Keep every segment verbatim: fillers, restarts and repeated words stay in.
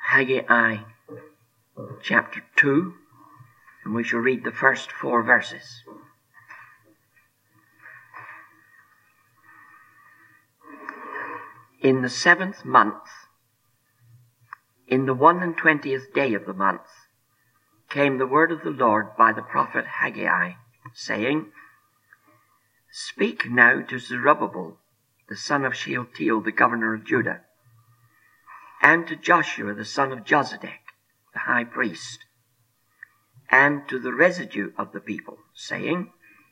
Haggai chapter two, and we shall read the first four verses. In the seventh month, in the one and twentieth day of the month, came the word of the Lord by the prophet Haggai, saying, Speak now to Zerubbabel, the son of Shealtiel, the governor of Judah, and to Joshua, the son of Josedek, the high priest, and to the residue of the people, saying,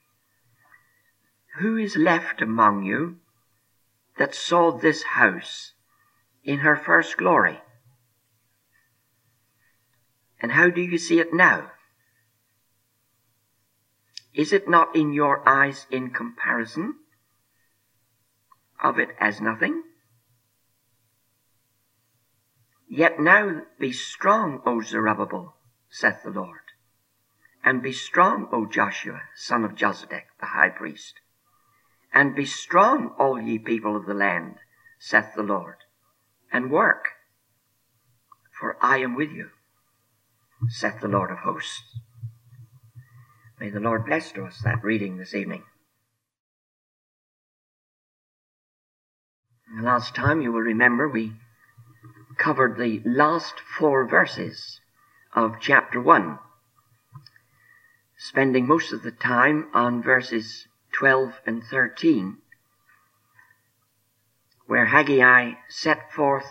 Who is left among you that saw this house in her first glory? And how do you see it now? Is it not in your eyes in comparison of it as nothing? Yet now be strong, O Zerubbabel, saith the Lord, and be strong, O Joshua, son of Josedek, the high priest, and be strong, all ye people of the land, saith the Lord, and work, for I am with you, saith the Lord of hosts. May the Lord bless to us that reading this evening. The last time, you will remember, we covered the last four verses of chapter one, spending most of the time on verses twelve and thirteen, where Haggai set forth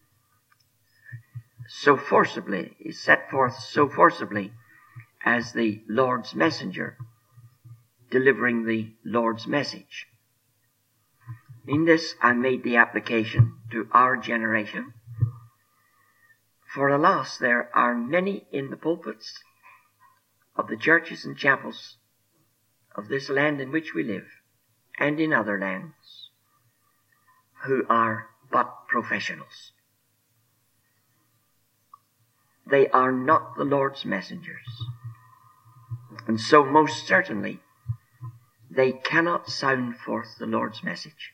so forcibly, is set forth so forcibly as the Lord's messenger, delivering the Lord's message. In this I made the application to our generation. For alas, there are many in the pulpits of the churches and chapels of this land in which we live, and in other lands, who are but professionals. They are not the Lord's messengers, and so most certainly they cannot sound forth the Lord's message.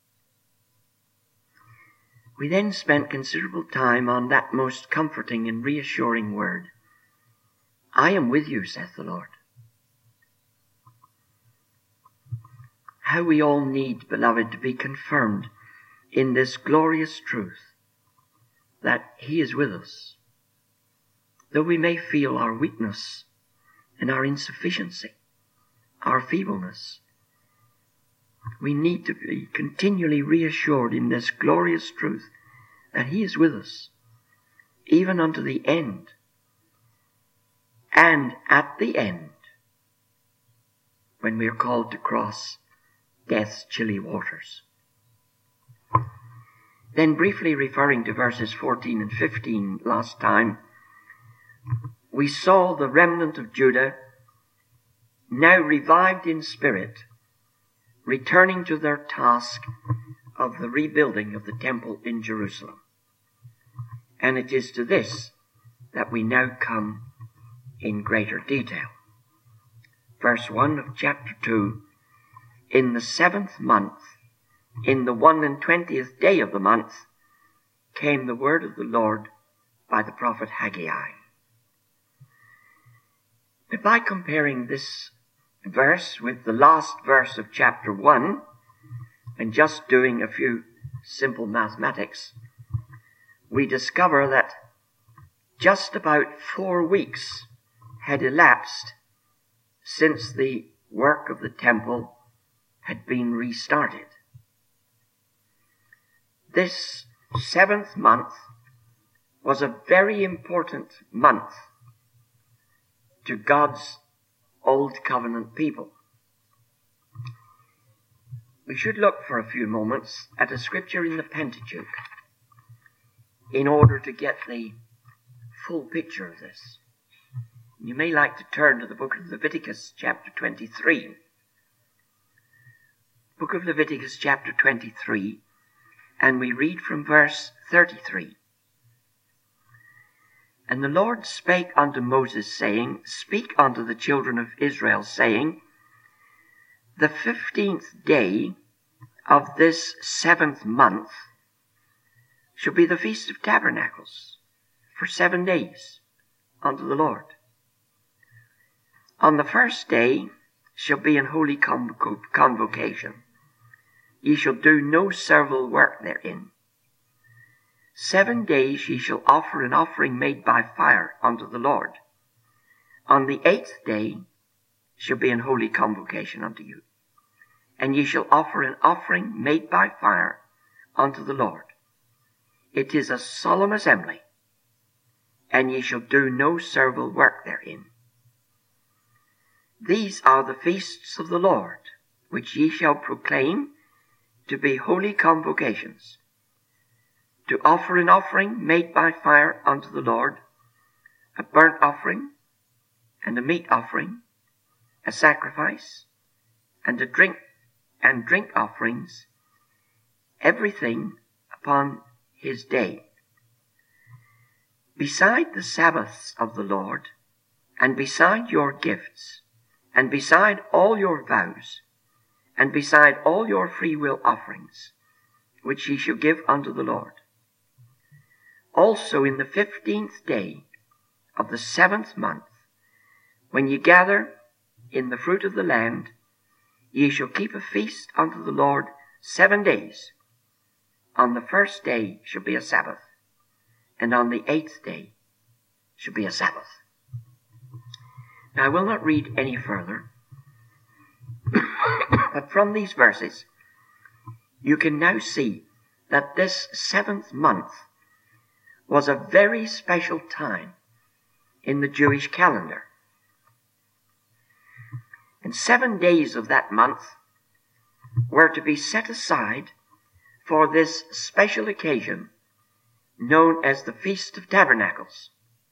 We then spent considerable time on that most comforting and reassuring word, I am with you, saith the Lord. How we all need, beloved, to be confirmed in this glorious truth that He is with us, though we may feel our weakness and our insufficiency, our feebleness. We need to be continually reassured in this glorious truth that He is with us, even unto the end. And at the end, when we are called to cross death's chilly waters. Then briefly referring to verses fourteen and fifteen last time, we saw the remnant of Judah, now revived in spirit, returning to their task of the rebuilding of the temple in Jerusalem. And it is to this that we now come in greater detail. Verse one of chapter two, In the seventh month, in the one and twentieth day of the month, came the word of the Lord by the prophet Haggai. But by comparing this verse with the last verse of chapter one, and just doing a few simple mathematics, we discover that just about four weeks had elapsed since the work of the temple had been restarted. This seventh month was a very important month to God's Old Covenant people. We should look for a few moments at a scripture in the Pentateuch in order to get the full picture of this. You may like to turn to the book of Leviticus chapter twenty-three. Book of Leviticus chapter twenty-three, and we read from verse thirty-three. And the Lord spake unto Moses, saying, Speak unto the children of Israel, saying, The fifteenth day of this seventh month shall be the Feast of Tabernacles, for seven days unto the Lord. On the first day shall be an holy convo- convocation. Ye shall do no servile work therein. Seven days ye shall offer an offering made by fire unto the Lord. On the eighth day shall be an holy convocation unto you. And ye shall offer an offering made by fire unto the Lord. It is a solemn assembly, and ye shall do no servile work therein. These are the feasts of the Lord, which ye shall proclaim to be holy convocations, to offer an offering made by fire unto the Lord, a burnt offering, and a meat offering, a sacrifice, and a drink and drink offerings, everything upon his day. Beside the Sabbaths of the Lord, and beside your gifts, and beside all your vows, and beside all your freewill offerings, which ye shall give unto the Lord. Also in the fifteenth day of the seventh month, when ye gather in the fruit of the land, ye shall keep a feast unto the Lord seven days. On the first day shall be a Sabbath, and on the eighth day shall be a Sabbath. Now I will not read any further, but from these verses you can now see that this seventh month was a very special time in the Jewish calendar. And seven days of that month were to be set aside for this special occasion known as the Feast of Tabernacles.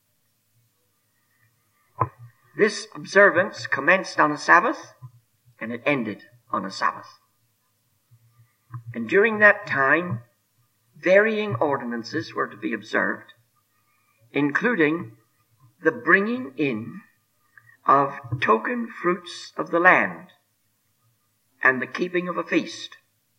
This observance commenced on a Sabbath and it ended on a Sabbath. And during that time, varying ordinances were to be observed, including the bringing in of token fruits of the land and the keeping of a feast.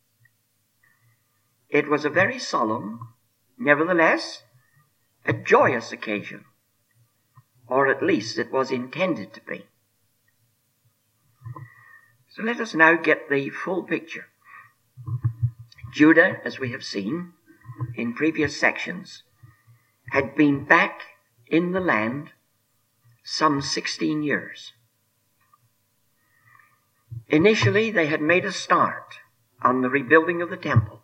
It was a very solemn, nevertheless, a joyous occasion, or at least it was intended to be. So let us now get the full picture. Judah, as we have seen in previous sections, had been back in the land some sixteen years. Initially, they had made a start on the rebuilding of the temple,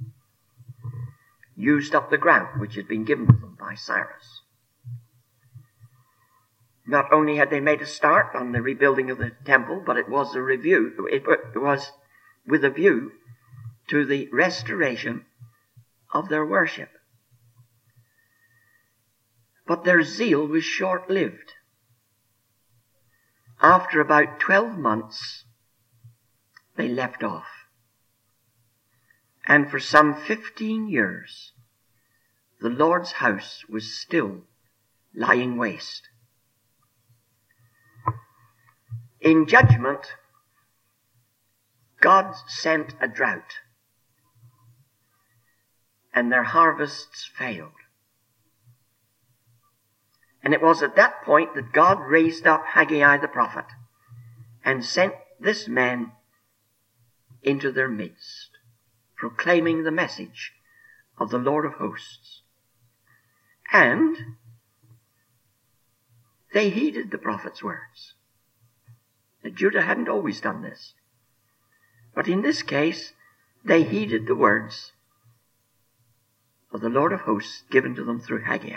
used up the grant which had been given to them by Cyrus. Not only had they made a start on the rebuilding of the temple, but it was a review, it was with a view to the restoration of their worship. But their zeal was short-lived. After about twelve months, they left off. And for some fifteen years, the Lord's house was still lying waste. In judgment, God sent a drought, and their harvests failed. And it was at that point that God raised up Haggai the prophet and sent this man into their midst, proclaiming the message of the Lord of hosts. And they heeded the prophet's words. Now, Judah hadn't always done this, but in this case, they heeded the words of the Lord of hosts given to them through Haggai.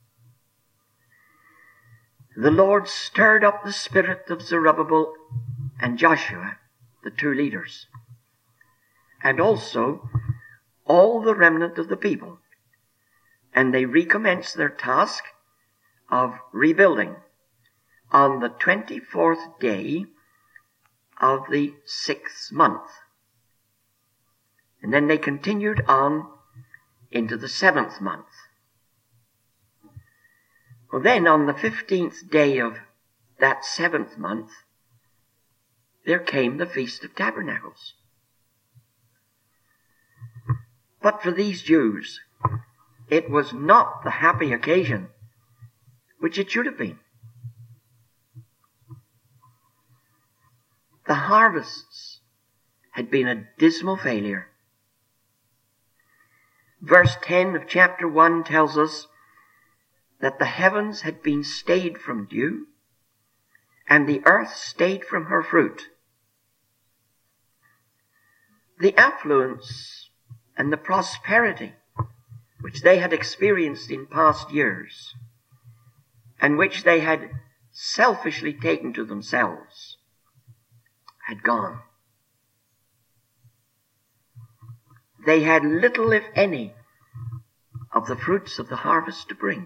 The Lord stirred up the spirit of Zerubbabel and Joshua, the two leaders, and also all the remnant of the people, and they recommenced their task of rebuilding on the twenty-fourth day of the sixth month. And then they continued on into the seventh month. Well, then on the fifteenth day of that seventh month, there came the Feast of Tabernacles. But for these Jews, it was not the happy occasion which it should have been. The harvests had been a dismal failure. Verse ten of chapter one tells us that the heavens had been stayed from dew, and the earth stayed from her fruit. The affluence and the prosperity which they had experienced in past years, and which they had selfishly taken to themselves, had gone. They had little, if any, of the fruits of the harvest to bring.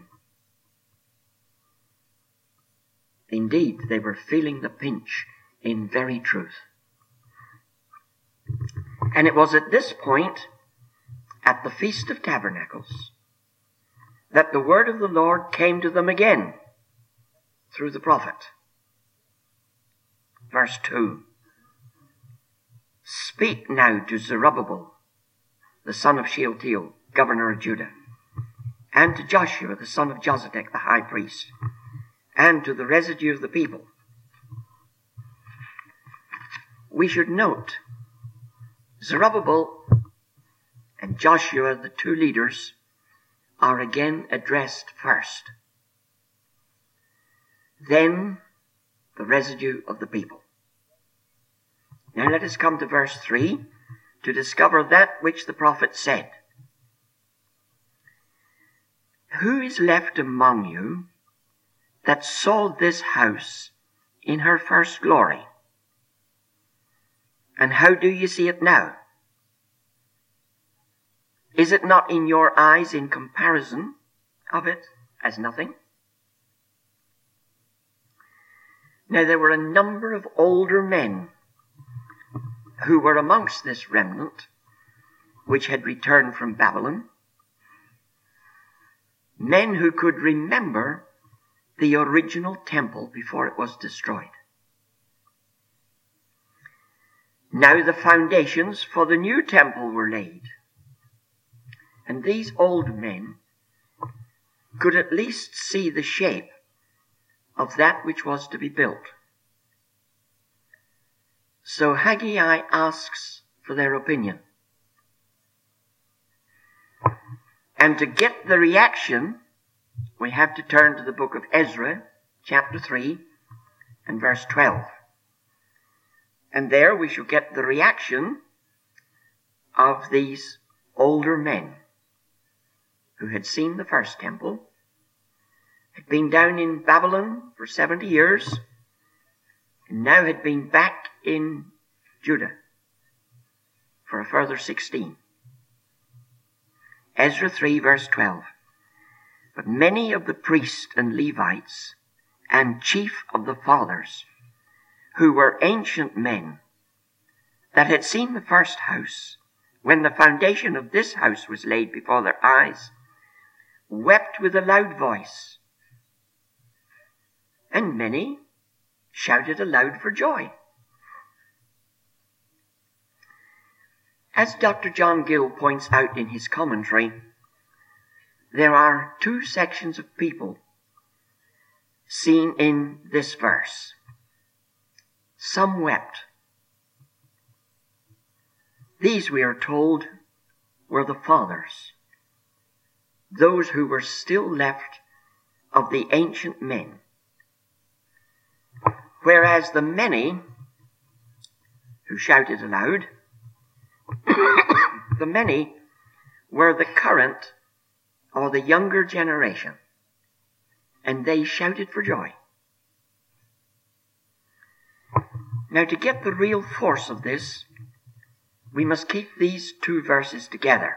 Indeed, they were feeling the pinch in very truth. And it was at this point, at the Feast of Tabernacles, that the word of the Lord came to them again through the prophet. Verse two. Speak now to Zerubbabel, the son of Shealtiel, governor of Judah, and to Joshua, the son of Jozadak, the high priest, and to the residue of the people. We should note Zerubbabel and Joshua, the two leaders, are again addressed first. Then the residue of the people. Now let us come to verse three to discover that which the prophet said. Who is left among you that saw this house in her first glory? And how do you see it now? Is it not in your eyes in comparison of it as nothing? Now there were a number of older men who were amongst this remnant which had returned from Babylon, men who could remember the original temple before it was destroyed. Now the foundations for the new temple were laid, and these old men could at least see the shape of that which was to be built. So Haggai asks for their opinion. And to get the reaction, we have to turn to the book of Ezra, chapter three, and verse twelve. And there we shall get the reaction of these older men who had seen the first temple, had been down in Babylon for seventy years, and now had been back in Judah for a further sixteen. Ezra three, verse twelve. But many of the priests and Levites and chief of the fathers, who were ancient men, that had seen the first house, when the foundation of this house was laid before their eyes, wept with a loud voice, and many shouted aloud for joy. As Doctor John Gill points out in his commentary, there are two sections of people seen in this verse. Some wept. These, we are told, were the fathers, those who were still left of the ancient men. Whereas the many who shouted aloud, the many were the current or the younger generation, and they shouted for joy. Now, to get the real force of this, we must keep these two verses together.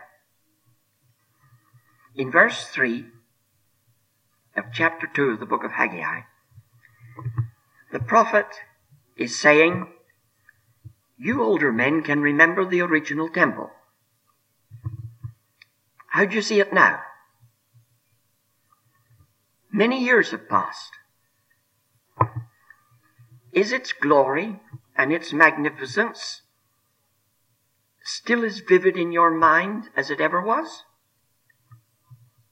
In verse three of chapter two of the book of Haggai, the prophet is saying, you older men can remember the original temple. How do you see it now? Many years have passed. Is its glory and its magnificence still as vivid in your mind as it ever was?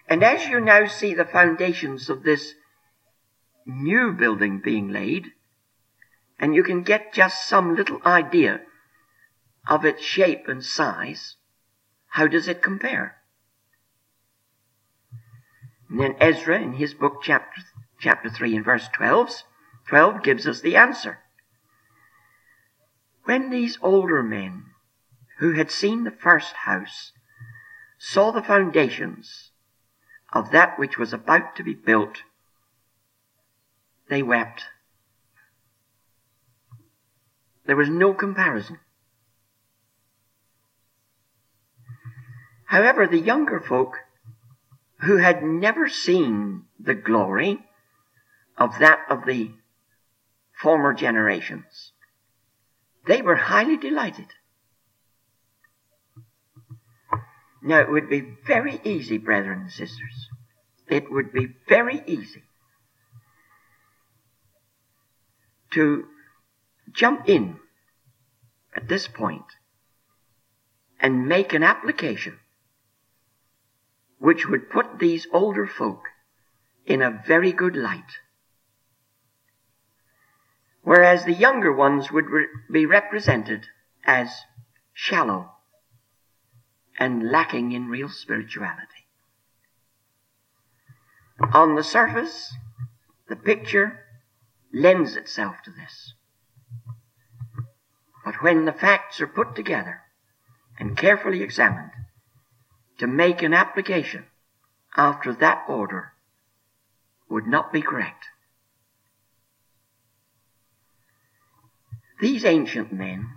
And as you now see the foundations of this new building being laid, and you can get just some little idea of its shape and size, how does it compare? And then Ezra, in his book, chapter, chapter three and verse twelve, twelve, gives us the answer. When these older men, who had seen the first house, saw the foundations of that which was about to be built, they wept. There was no comparison. However, the younger folk, who had never seen the glory of that of the former generations, they were highly delighted. Now, it would be very easy, brethren and sisters, it would be very easy to jump in at this point and make an application which would put these older folk in a very good light, whereas the younger ones would re- be represented as shallow and lacking in real spirituality. On the surface, the picture lends itself to this. But when the facts are put together and carefully examined to make an application after that order would not be correct. These ancient men,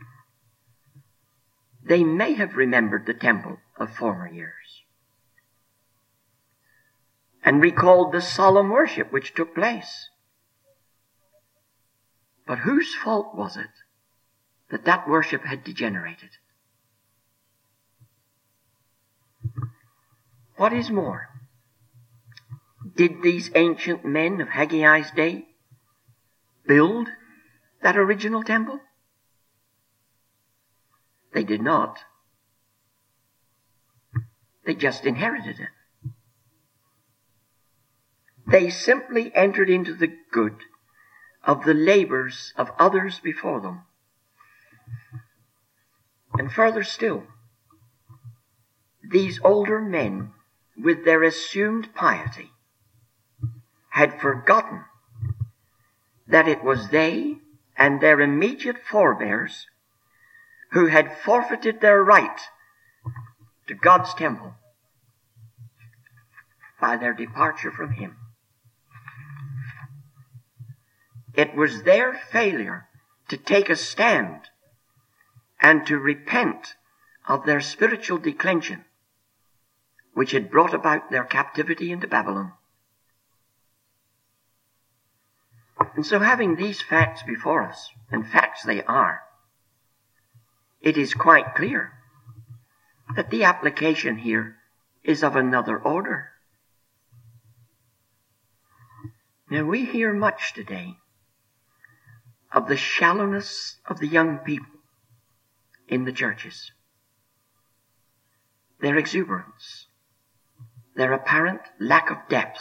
they may have remembered the temple of former years and recalled the solemn worship which took place. But whose fault was it that that worship had degenerated? What is more, did these ancient men of Haggai's day build that original temple? They did not. They just inherited it. They simply entered into the good of the labors of others before them. And further still, these older men, with their assumed piety, had forgotten that it was they and their immediate forebears who had forfeited their right to God's temple by their departure from Him. It was their failure to take a stand and to repent of their spiritual declension which had brought about their captivity into Babylon. And so, having these facts before us, and facts they are, it is quite clear that the application here is of another order. Now, we hear much today of the shallowness of the young people in the churches, their exuberance, their apparent lack of depth.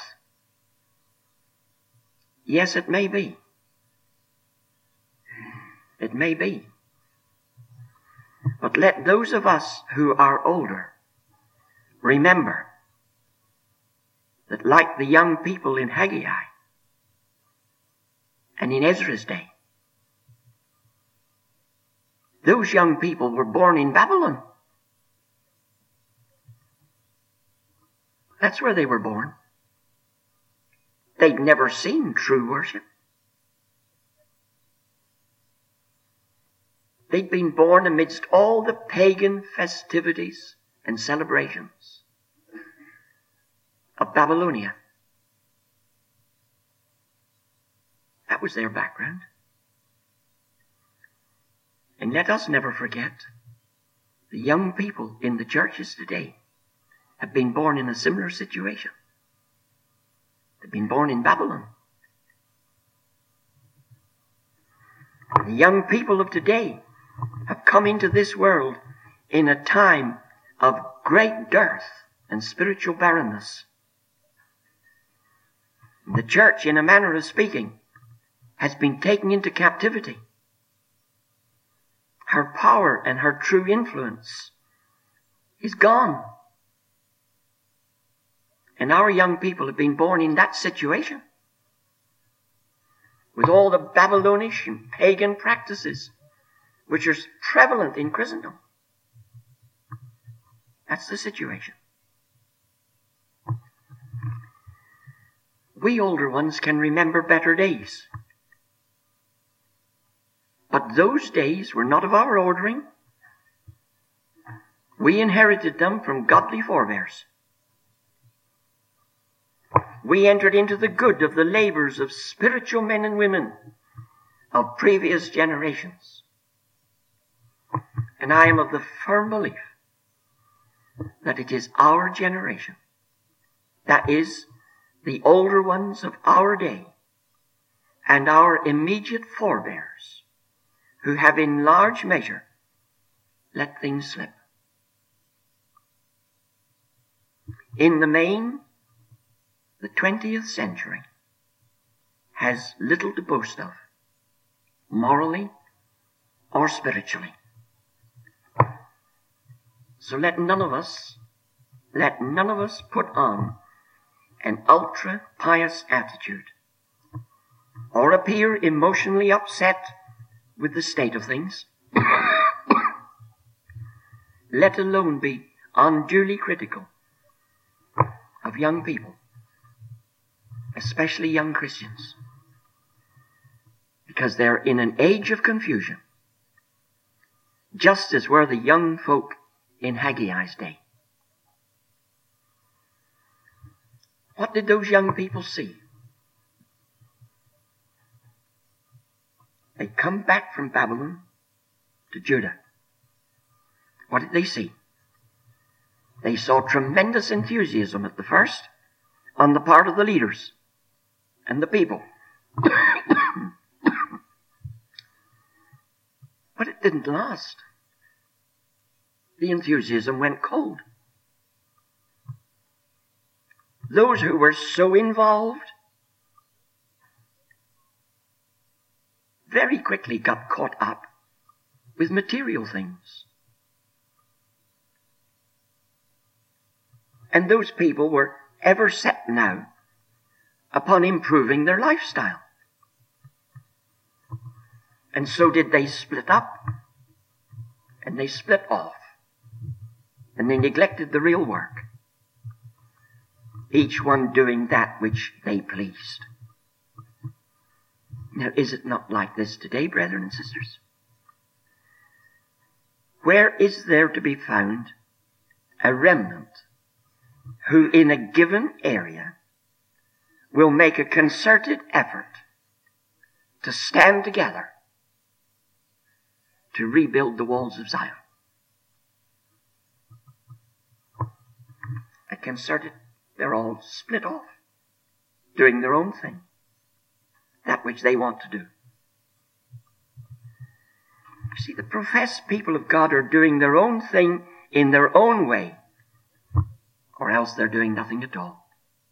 Yes, it may be. It may be. But let those of us who are older remember that, like the young people in Haggai and in Ezra's day, those young people were born in Babylon. That's where they were born. They'd never seen true worship. They'd been born amidst all the pagan festivities and celebrations of Babylonia. That was their background. And let us never forget, the young people in the churches today have been born in a similar situation. They've been born in Babylon. The young people of today have come into this world in a time of great dearth and spiritual barrenness The church, in a manner of speaking, has been taken into captivity. Her power and her true influence is gone. And our young people have been born in that situation, with all the Babylonish and pagan practices which are prevalent in Christendom. That's the situation. We older ones can remember better days. But those days were not of our ordering. We inherited them from godly forebears. We entered into the good of the labors of spiritual men and women of previous generations. And I am of the firm belief that it is our generation, that is, the older ones of our day, and our immediate forebears, who have in large measure let things slip. In the main, the twentieth century has little to boast of, morally or spiritually. So let none of us, let none of us put on an ultra-pious attitude, or appear emotionally upset with the state of things, let alone be unduly critical of young people, especially young Christians, because they're in an age of confusion, just as were the young folk in Haggai's day. What did those young people see? They come back from Babylon to Judah. What did they see? They saw tremendous enthusiasm at the first on the part of the leaders and the people. But it didn't last. The enthusiasm went cold. Those who were so involved very quickly got caught up with material things. And those people were ever set now upon improving their lifestyle. And so did they split up, and they split off, and they neglected the real work, each one doing that which they pleased. Now, is it not like this today, brethren and sisters? Where is there to be found a remnant who in a given area will make a concerted effort to stand together to rebuild the walls of Zion? A concerted, they're all split off, doing their own thing, that which they want to do. You see, the professed people of God are doing their own thing in their own way, or else they're doing nothing at all.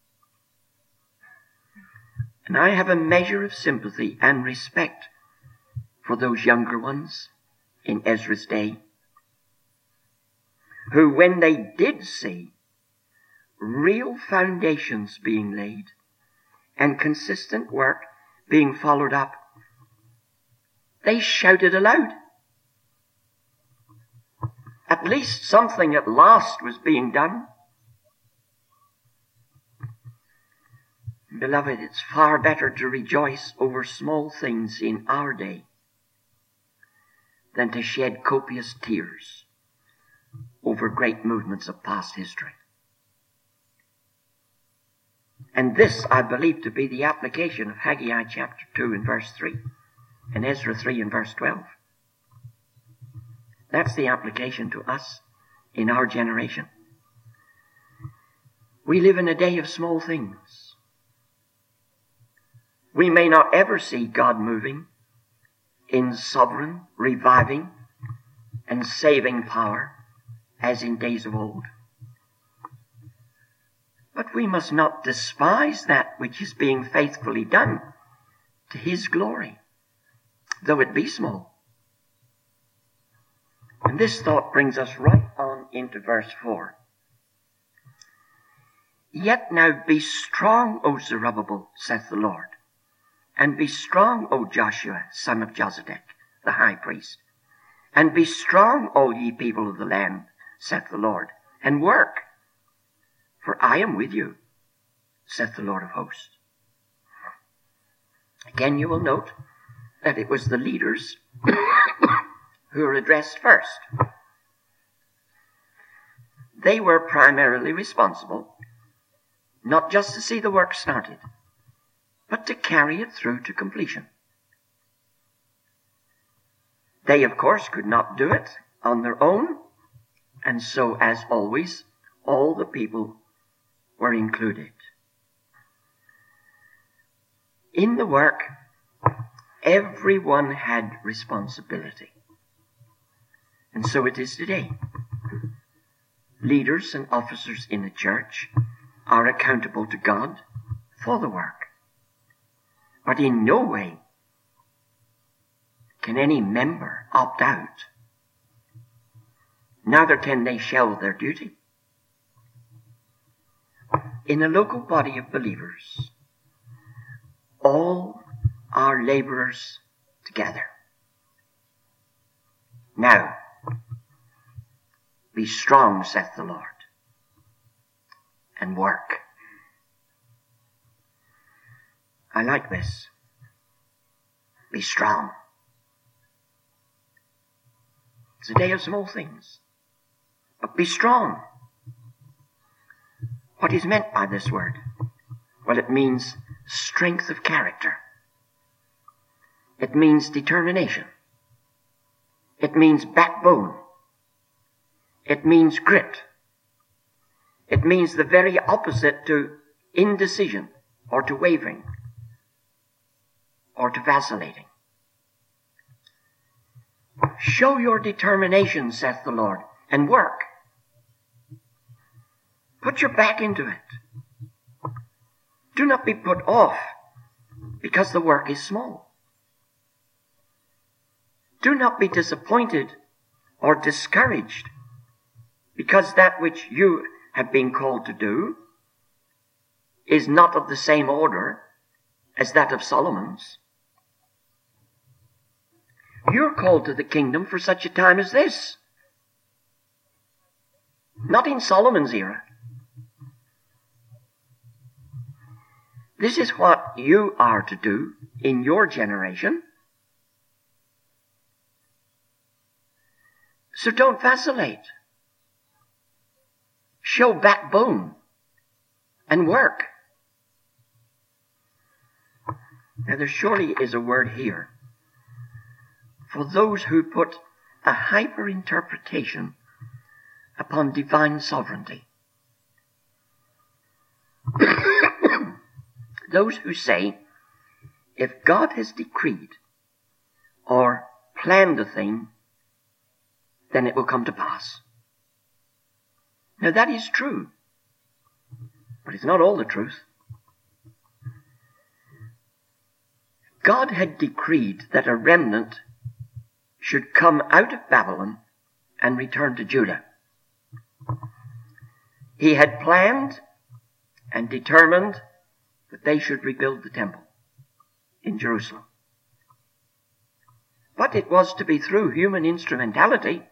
And I have a measure of sympathy and respect for those younger ones in Ezra's day, who, when they did see real foundations being laid and consistent work being followed up, they shouted aloud. At least something at last was being done. Beloved, it's far better to rejoice over small things in our day than to shed copious tears over great movements of past history. And this I believe to be the application of Haggai chapter two and verse three and Ezra three and verse twelve. That's the application to us in our generation. We live in a day of small things. We may not ever see God moving in sovereign, reviving, and saving power as in days of old. But we must not despise that which is being faithfully done to his glory, though it be small. And this thought brings us right on into verse four. Yet now be strong, O Zerubbabel, saith the Lord, and be strong, O Joshua, son of Josedech, the high priest, and be strong, all ye people of the land, saith the Lord, and work, for I am with you, saith the Lord of hosts. Again, you will note that it was the leaders who were addressed first. They were primarily responsible, not just to see the work started, but to carry it through to completion. They, of course, could not do it on their own, and so, as always, all the people were included. In the work, everyone had responsibility. And so it is today. Leaders and officers in the church are accountable to God for the work. But in no way can any member opt out. Neither can they shelve their duty. In a local body of believers, all are laborers together. Now, be strong, saith the Lord, and work. I like this. Be strong. It's a day of small things, but be strong. What is meant by this word? Well, it means strength of character. It means determination. It means backbone. It means grit. It means the very opposite to indecision or to wavering or to vacillating. Show your determination, saith the Lord, and work. Put your back into it. Do not be put off because the work is small. Do not be disappointed or discouraged because that which you have been called to do is not of the same order as that of Solomon's. You're called to the kingdom for such a time as this. Not in Solomon's era. This is what you are to do in your generation. So don't vacillate. Show backbone and work. Now there surely is a word here for those who put a hyper-interpretation upon divine sovereignty. Those who say, if God has decreed or planned a thing, then it will come to pass. Now that is true, but it's not all the truth. God had decreed that a remnant should come out of Babylon and return to Judah. He had planned and determined that they should rebuild the temple in Jerusalem. But it was to be through human instrumentality.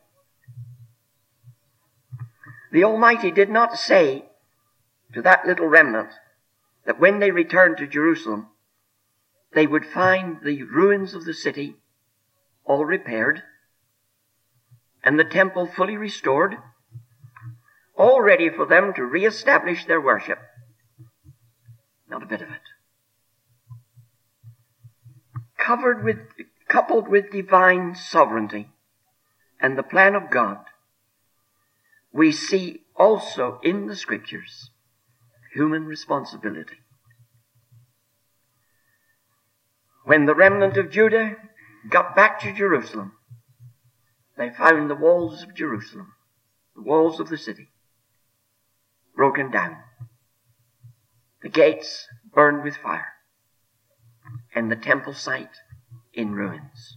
The Almighty did not say to that little remnant that when they returned to Jerusalem, they would find the ruins of the city all repaired and the temple fully restored, all ready for them to reestablish their worship. Not a bit of it. Covered with, coupled with divine sovereignty and the plan of God, we see also in the Scriptures human responsibility. When the remnant of Judah got back to Jerusalem, they found the walls of Jerusalem, the walls of the city, broken down. the gates burned with fire, and the temple site in ruins.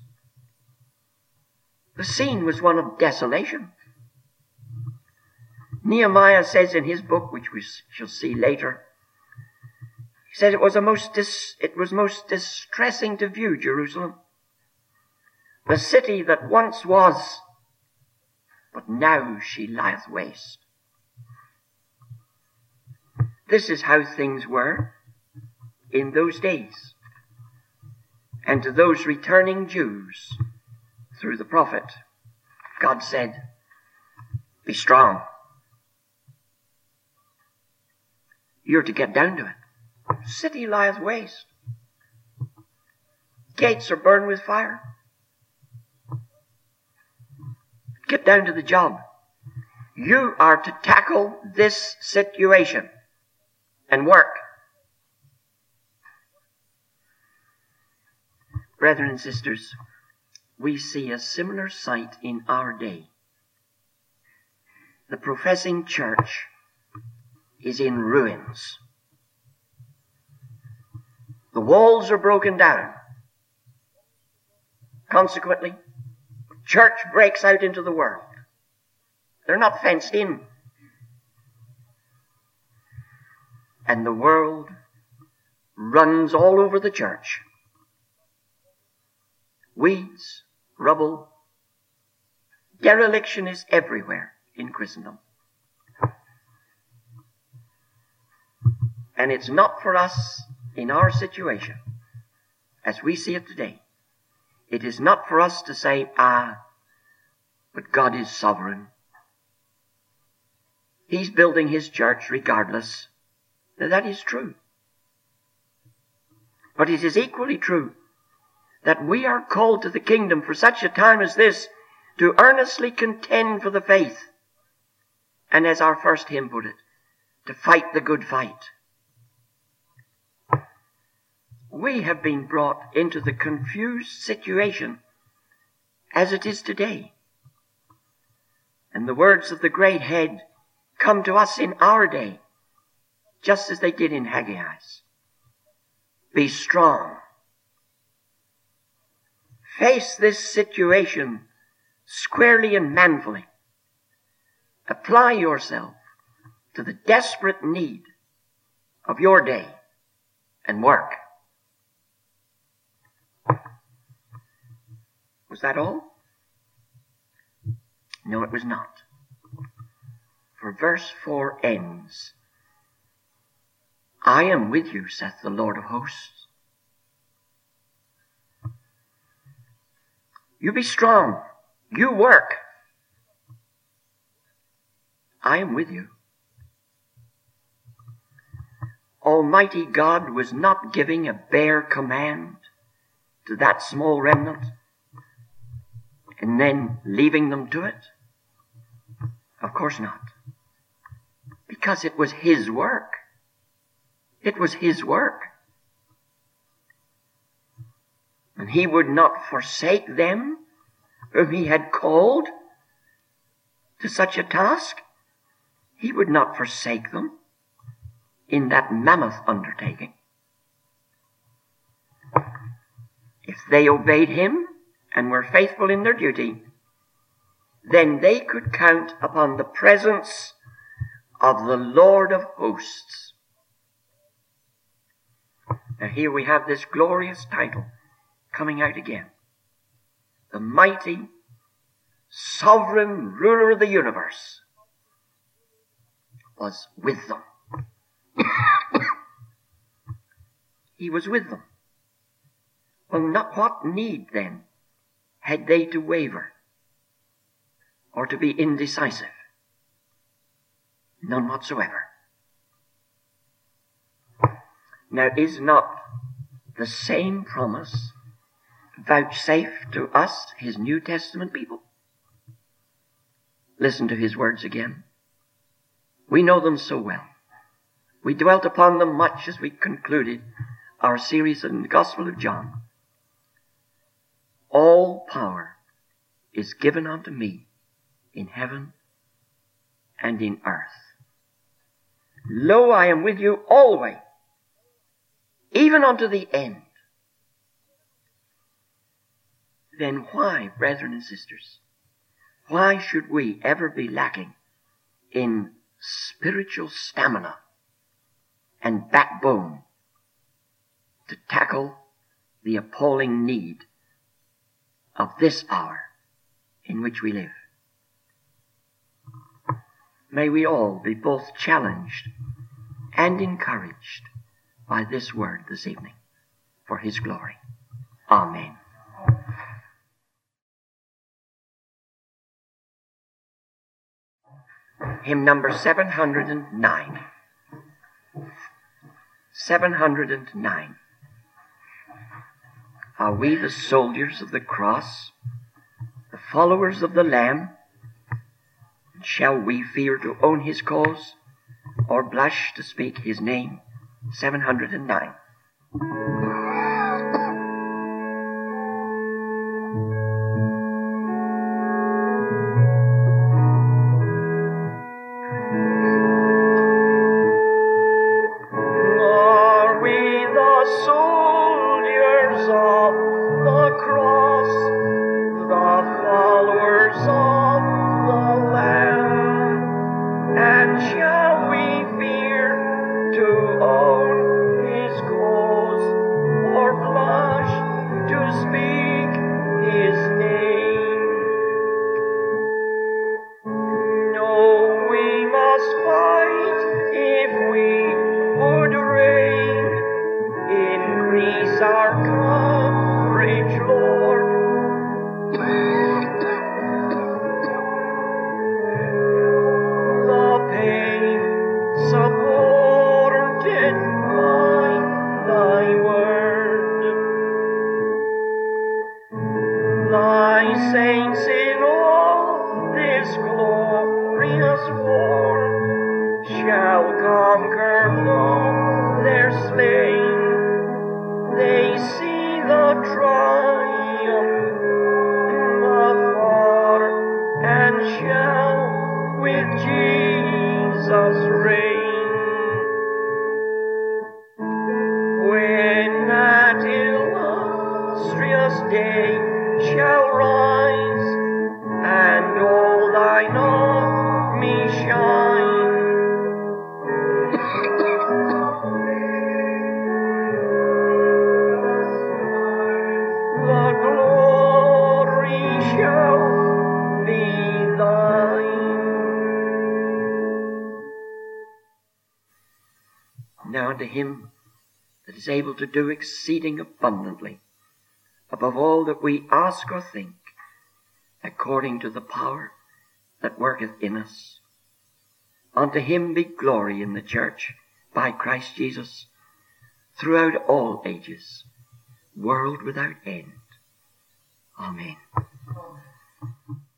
The scene was one of desolation. Nehemiah says in his book, which we shall see later, he said it was a most dis- it was most distressing to view Jerusalem, the city that once was, but now she lieth waste. This is how things were in those days. And to those returning Jews, through the prophet, God said, be strong. You're to get down to it. City lieth waste. Gates are burned with fire. Get down to the job. You are to tackle this situation and work. Brethren and sisters, we see a similar sight in our day. The professing church is in ruins. The walls are broken down. Consequently, church breaks out into the world. They're not fenced in. And the world runs all over the church. Weeds, rubble, dereliction is everywhere in Christendom. And it's not for us in our situation, as we see it today. It is not for us to say, ah, but God is sovereign. He's building his church regardless. Now that is true. But it is equally true that we are called to the kingdom for such a time as this to earnestly contend for the faith. And as our first hymn put it, to fight the good fight. We have been brought into the confused situation as it is today. And the words of the great head come to us in our day, just as they did in Haggai's. Be strong. Face this situation squarely and manfully. Apply yourself to the desperate need of your day and work. Was that all? No, it was not. For verse four ends, I am with you, saith the Lord of hosts. You be strong. You work. I am with you. Almighty God was not giving a bare command to that small remnant and then leaving them to it. Of course not. Because it was his work. It was his work. And he would not forsake them whom he had called to such a task. He would not forsake them in that mammoth undertaking. If they obeyed him and were faithful in their duty, then they could count upon the presence of the Lord of hosts. Now here we have this glorious title coming out again. The mighty, sovereign ruler of the universe was with them. He was with them. Well, not what need then had they to waver or to be indecisive? None whatsoever. Now, is not the same promise vouchsafed to us, his New Testament people? Listen to his words again. We know them so well. We dwelt upon them much as we concluded our series in the Gospel of John. All power is given unto me in heaven and in earth. Lo, I am with you always, even unto the end, then why, brethren and sisters, why should we ever be lacking in spiritual stamina and backbone to tackle the appalling need of this hour in which we live? May we all be both challenged and encouraged by this word this evening for His glory. Amen. Hymn number seven hundred nine. seven hundred nine. Are we the soldiers of the cross, the followers of the Lamb? Shall we fear to own His cause, or blush to speak His name? seven hundred nine. Now unto Him that is able to do exceeding abundantly above all that we ask or think, according to the power that worketh in us. Unto Him be glory in the church by Christ Jesus throughout all ages, world without end. Amen.